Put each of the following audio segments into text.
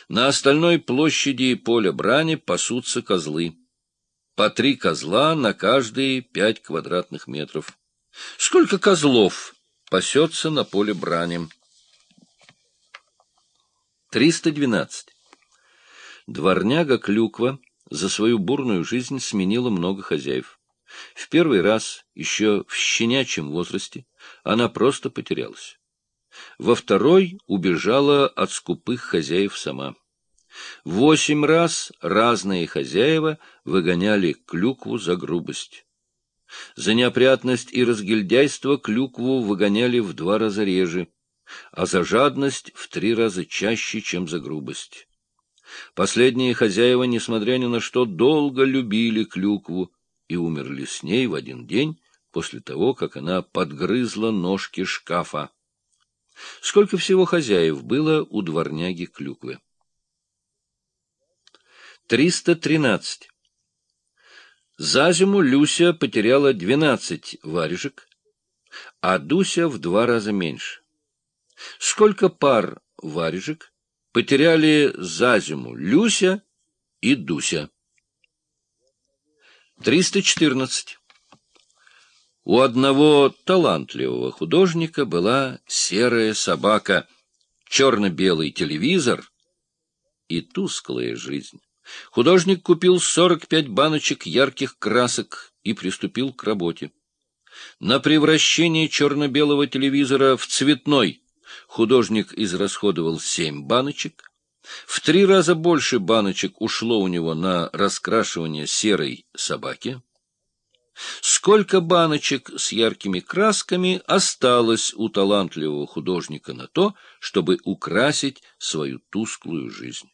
На остальной площади поля брани пасутся козлы. По 3 козла на каждые 5 квадратных метров. Сколько козлов пасется на поле брани? 312. Дворняга Клюква за свою бурную жизнь сменила много хозяев. В первый раз, еще в щенячьем возрасте, она просто потерялась. Во второй убежала от скупых хозяев сама. 8 раз разные хозяева выгоняли Клюкву за грубость. За неопрятность и разгильдяйство Клюкву выгоняли в 2 раза реже, а за жадность в 3 раза чаще, чем за грубость. Последние хозяева, несмотря ни на что, долго любили Клюкву и умерли с ней в один день после того, как она подгрызла ножки шкафа. Сколько всего хозяев было у дворняги Клюквы? 313. За зиму Люся потеряла 12 варежек, а Дуся в 2 раза меньше. Сколько пар варежек потеряли за зиму Люся и Дуся? 314. У одного талантливого художника была серая собака, черно-белый телевизор и тусклая жизнь. Художник купил 45 баночек ярких красок и приступил к работе. На превращение черно-белого телевизора в цветной художник израсходовал 7 баночек. В 3 раза больше баночек ушло у него на раскрашивание серой собаки. Сколько баночек с яркими красками осталось у талантливого художника на то, чтобы украсить свою тусклую жизнь?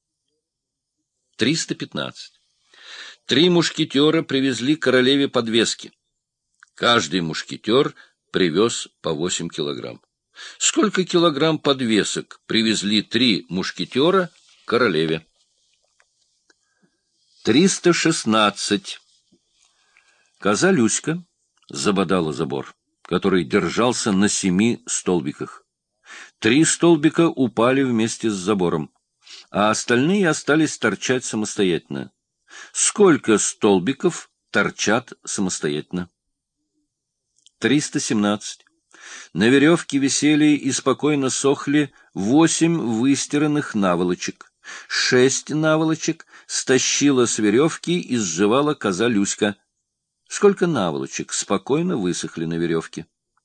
315. 3 мушкетера привезли королеве подвески. Каждый мушкетер привез по 8 килограмм. Сколько килограмм подвесок привезли 3 мушкетера королеве? 316. Коза Люська забодала забор, который держался на 7 столбиках. 3 столбика упали вместе с забором, а остальные остались торчать самостоятельно. Сколько столбиков торчат самостоятельно? 317. На веревке висели и спокойно сохли 8 выстиранных наволочек. 6 наволочек стащила с веревки и сживала коза Люська. Сколько наволочек спокойно высохли на веревке?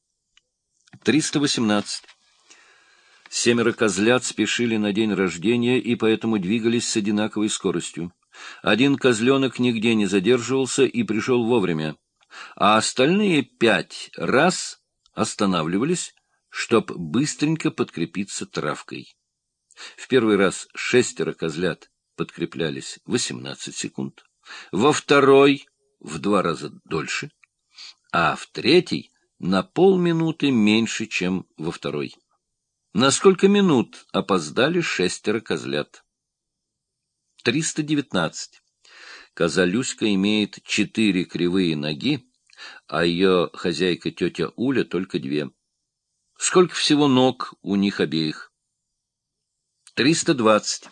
318. 7 козлят спешили на день рождения и поэтому двигались с одинаковой скоростью. Один козленок нигде не задерживался и пришел вовремя, а остальные 5 раз останавливались, чтоб быстренько подкрепиться травкой. В первый раз 6 козлят подкреплялись 18 секунд, во второй — в 2 раза дольше, а в третий — на полминуты меньше, чем во второй. На сколько минут опоздали 6 козлят? 319. Коза Люська имеет 4 кривые ноги, а ее хозяйка тетя Уля только 2. Сколько всего ног у них обеих? 320.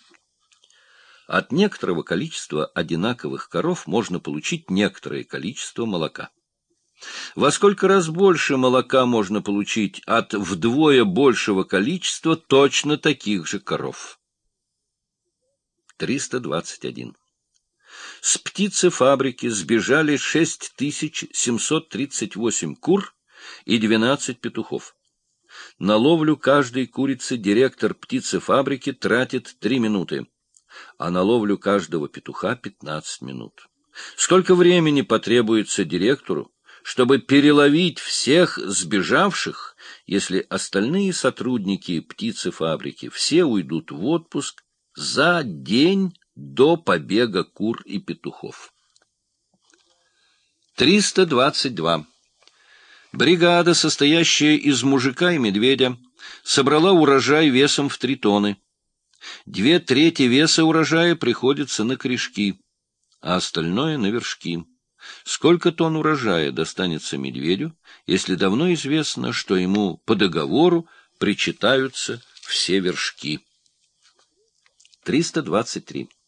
От некоторого количества одинаковых коров можно получить некоторое количество молока. Во сколько раз больше молока можно получить от вдвое большего количества точно таких же коров? 321. С птицефабрики сбежали 6738 кур и 12 петухов. На ловлю каждой курицы директор птицефабрики тратит 3 минуты, а на ловлю каждого петуха 15 минут. Сколько времени потребуется директору, чтобы переловить всех сбежавших, если остальные сотрудники птицефабрики все уйдут в отпуск за день до побега кур и петухов? 322. Бригада, состоящая из мужика и медведя, собрала урожай весом в 3 тонны. 2/3 веса урожая приходится на корешки, а остальное — на вершки. Сколько тонн урожая достанется медведю, если давно известно, что ему по договору причитаются все вершки? 323.